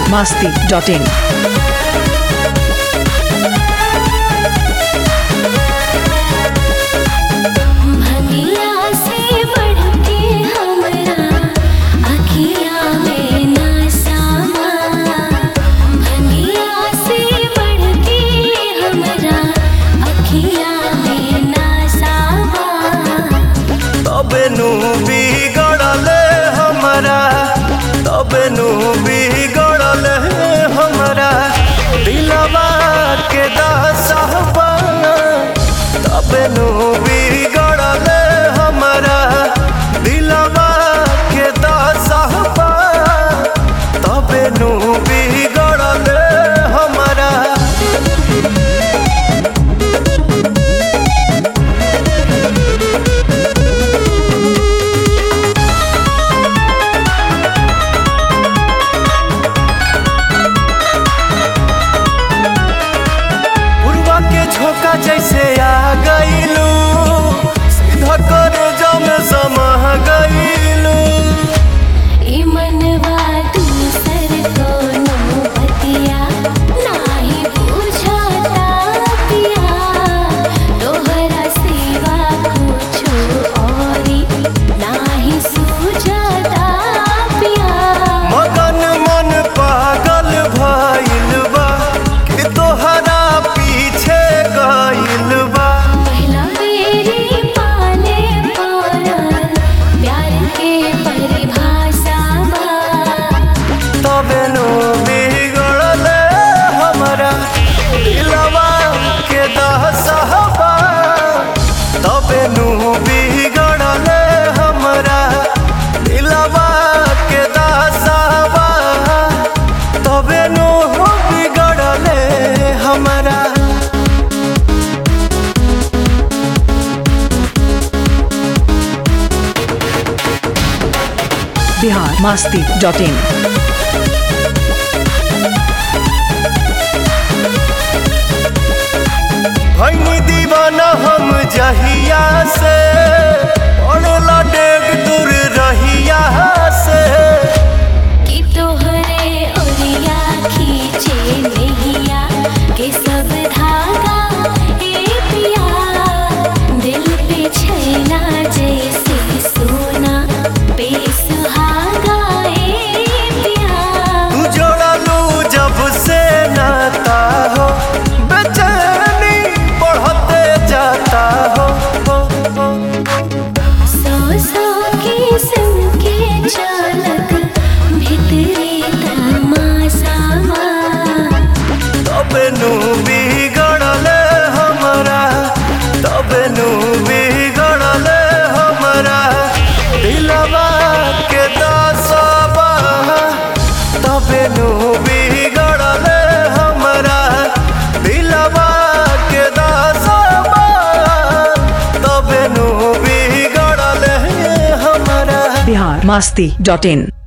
biharmasti.in बिगड़ल हमरा दिलवा के दसहबा तबे नु बिगड़ल हमरा दिलवा के दसहबा तबे नु बिगड़ल हमरा झोंका जैसे आ गईलू सीधा कर जम समा गईलू मनवा दूसर कोनो बतिया नाही बुझाता पिया तोहरा सिवा कुछो औरी नाही सूझाता पिया मगन मन पागल भइल बा कि तोहरा पीछे गइल बा पहला बेरी पाले पड़ल प्यार के परिभाषा तबे नु बिगड़ल हमरा दिलवा के दसहबा तबे नु बिगड़ल हमरा दिलवा के दसहबा तबे नु बिगड़ल हमरा biharmasti.in भइनी दीवाना हम जहिया से पड़ला डेग दूर रहिया से कि तोहरे ओरिया खींचे नहिया के सब धागा ए पिया दिल पे छैला जैसे सोना पे सुहागा ए पिया तू जोड़लू जब से नाता हो बेचैनी बढ़ते जाता हो सौ किस्म के चालक भितरी तमाशावा तबे नु बिगड़ल हमरा तबे नु बिगड़ल हमरा दिलवा के दसबा तबे नु बिगड़ल हमरा दिलवा के दसबा तबे नु बिगड़ल हमरा biharmasti.in